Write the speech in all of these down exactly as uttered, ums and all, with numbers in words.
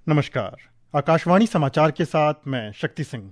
नमस्कार। आकाशवाणी समाचार के साथ मैं शक्ति सिंह।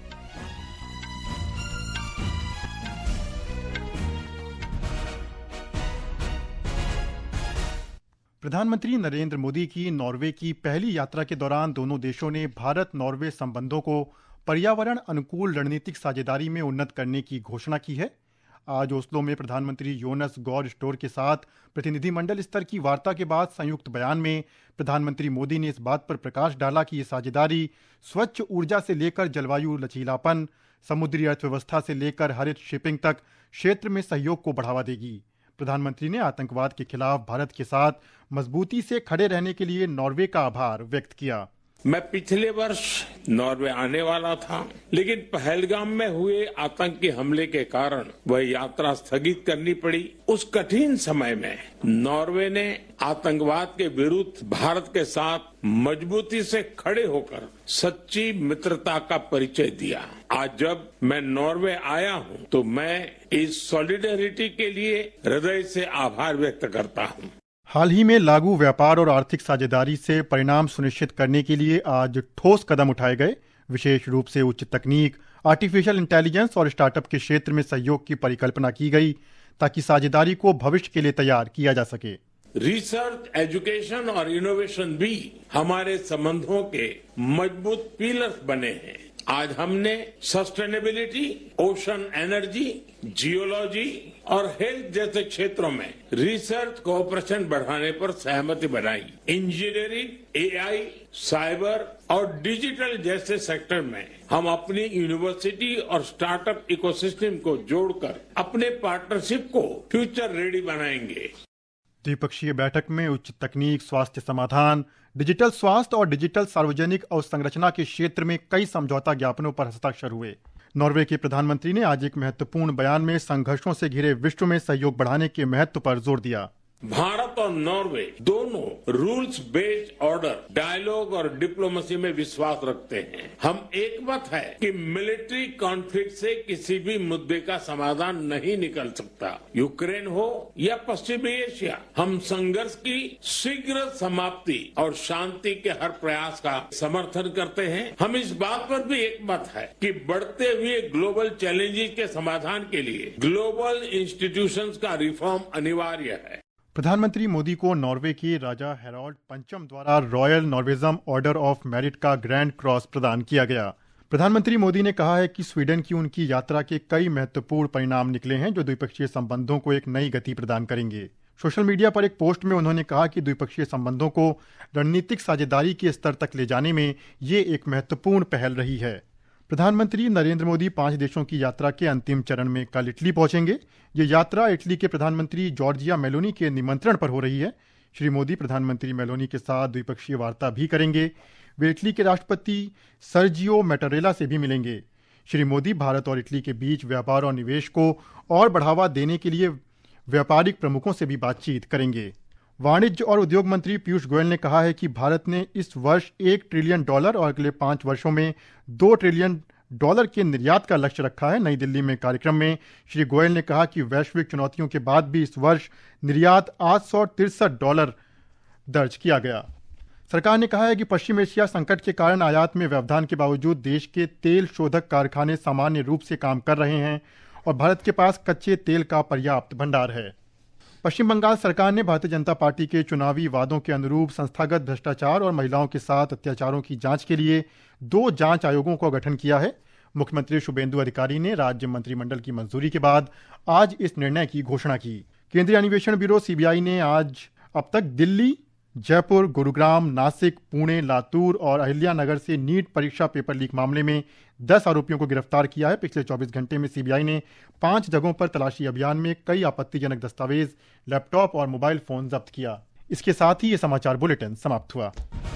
प्रधानमंत्री नरेंद्र मोदी की नॉर्वे की पहली यात्रा के दौरान दोनों देशों ने भारत नॉर्वे संबंधों को पर्यावरण अनुकूल रणनीतिक साझेदारी में उन्नत करने की घोषणा की है। आज ओस्लो में प्रधानमंत्री योनस गॉर स्टोर के साथ प्रतिनिधिमंडल स्तर की वार्ता के बाद संयुक्त बयान में प्रधानमंत्री मोदी ने इस बात पर प्रकाश डाला कि ये साझेदारी स्वच्छ ऊर्जा से लेकर जलवायु लचीलापन, समुद्री अर्थव्यवस्था से लेकर हरित शिपिंग तक क्षेत्र में सहयोग को बढ़ावा देगी। प्रधानमंत्री ने आतंकवाद के खिलाफ भारत के साथ मजबूती से खड़े रहने के लिए नॉर्वे का आभार व्यक्त किया। मैं पिछले वर्ष नॉर्वे आने वाला था, लेकिन पहलगाम में हुए आतंकी हमले के कारण वह यात्रा स्थगित करनी पड़ी। उस कठिन समय में नॉर्वे ने आतंकवाद के विरुद्ध भारत के साथ मजबूती से खड़े होकर सच्ची मित्रता का परिचय दिया। आज जब मैं नॉर्वे आया हूं, तो मैं इस सॉलिडेरिटी के लिए हृदय से आभार व्यक्त करता हूं। हाल ही में लागू व्यापार और आर्थिक साझेदारी से परिणाम सुनिश्चित करने के लिए आज ठोस कदम उठाए गए। विशेष रूप से उच्च तकनीक, आर्टिफिशियल इंटेलिजेंस और स्टार्टअप के क्षेत्र में सहयोग की परिकल्पना की गई ताकि साझेदारी को भविष्य के लिए तैयार किया जा सके। रिसर्च, एजुकेशन और इनोवेशन भी हमारे संबंधों के मजबूत पिलर्स बने हैं। आज हमने सस्टेनेबिलिटी, ओशन एनर्जी, जियोलॉजी और हेल्थ जैसे क्षेत्रों में रिसर्च कोऑपरेशन बढ़ाने पर सहमति बनाई। इंजीनियरिंग, एआई, साइबर और डिजिटल जैसे सेक्टर में हम अपनी यूनिवर्सिटी और स्टार्टअप इकोसिस्टम को जोड़कर अपने पार्टनरशिप को फ्यूचर रेडी बनाएंगे। द्विपक्षीय बैठक में उच्च तकनीक, स्वास्थ्य समाधान, डिजिटल स्वास्थ्य और डिजिटल सार्वजनिक अवसंरचना के क्षेत्र में कई समझौता ज्ञापनों पर हस्ताक्षर हुए। नॉर्वे के प्रधानमंत्री ने आज एक महत्वपूर्ण बयान में संघर्षों से घिरे विश्व में सहयोग बढ़ाने के महत्व पर जोर दिया। भारत और नॉर्वे दोनों रूल्स बेस्ड ऑर्डर, डायलॉग और डिप्लोमेसी में विश्वास रखते हैं। हम एकमत है कि मिलिट्री कॉन्फ्लिक्ट से किसी भी मुद्दे का समाधान नहीं निकल सकता। यूक्रेन हो या पश्चिमी एशिया, हम संघर्ष की शीघ्र समाप्ति और शांति के हर प्रयास का समर्थन करते हैं। हम इस बात पर भी एकमत है कि बढ़ते हुए ग्लोबल चैलेंजेस के समाधान के लिए ग्लोबल इंस्टीट्यूशंस का रिफॉर्म अनिवार्य है। प्रधानमंत्री मोदी को नॉर्वे के राजा हेराल्ड पंचम द्वारा royal Norwegian order of merit का ग्रैंड क्रॉस प्रदान किया गया। प्रधानमंत्री मोदी ने कहा है कि स्वीडन की उनकी यात्रा के कई महत्वपूर्ण परिणाम निकले हैं जो द्विपक्षीय संबंधों को एक नई गति प्रदान करेंगे। सोशल मीडिया पर एक पोस्ट में उन्होंने कहा कि द्विपक्षीय संबंधों को रणनीतिक साझेदारी के स्तर तक ले जाने में ये एक महत्वपूर्ण पहल रही है। प्रधानमंत्री नरेंद्र मोदी पांच देशों की यात्रा के अंतिम चरण में कल इटली पहुंचेंगे। ये यात्रा इटली के प्रधानमंत्री जॉर्जिया मेलोनी के निमंत्रण पर हो रही है। श्री मोदी प्रधानमंत्री मेलोनी के साथ द्विपक्षीय वार्ता भी करेंगे। वे इटली के राष्ट्रपति सर्जियो मैटारेला से भी मिलेंगे। श्री मोदी भारत और इटली के बीच व्यापार और निवेश को और बढ़ावा देने के लिए व्यापारिक प्रमुखों से भी बातचीत करेंगे। वाणिज्य और उद्योग मंत्री पीयूष गोयल ने कहा है कि भारत ने इस वर्ष एक ट्रिलियन डॉलर और अगले पांच वर्षों में दो ट्रिलियन डॉलर के निर्यात का लक्ष्य रखा है। नई दिल्ली में कार्यक्रम में श्री गोयल ने कहा कि वैश्विक चुनौतियों के बाद भी इस वर्ष निर्यात आठ सौ तिरसठ डॉलर दर्ज किया गया। सरकार ने कहा है कि पश्चिम एशिया संकट के कारण आयात में व्यवधान के बावजूद देश के तेल शोधक कारखाने सामान्य रूप से काम कर रहे हैं और भारत के पास कच्चे तेल का पर्याप्त भंडार है। पश्चिम बंगाल सरकार ने भारतीय जनता पार्टी के चुनावी वादों के अनुरूप संस्थागत भ्रष्टाचार और महिलाओं के साथ अत्याचारों की जांच के लिए दो जांच आयोगों का गठन किया है। मुख्यमंत्री शुभेंदु अधिकारी ने राज्य मंत्रिमंडल की मंजूरी के बाद आज इस निर्णय की घोषणा की। केंद्रीय अन्वेषण ब्यूरो सीबीआई ने आज अब तक दिल्ली, जयपुर, गुरुग्राम, नासिक, पुणे, लातूर और अहिल्यानगर से नीट परीक्षा पेपर लीक मामले में दस आरोपियों को गिरफ्तार किया है। पिछले चौबीस घंटे में सीबीआई ने पांच जगहों पर तलाशी अभियान में कई आपत्तिजनक दस्तावेज, लैपटॉप और मोबाइल फोन जब्त किया। इसके साथ ही ये समाचार बुलेटिन समाप्त हुआ।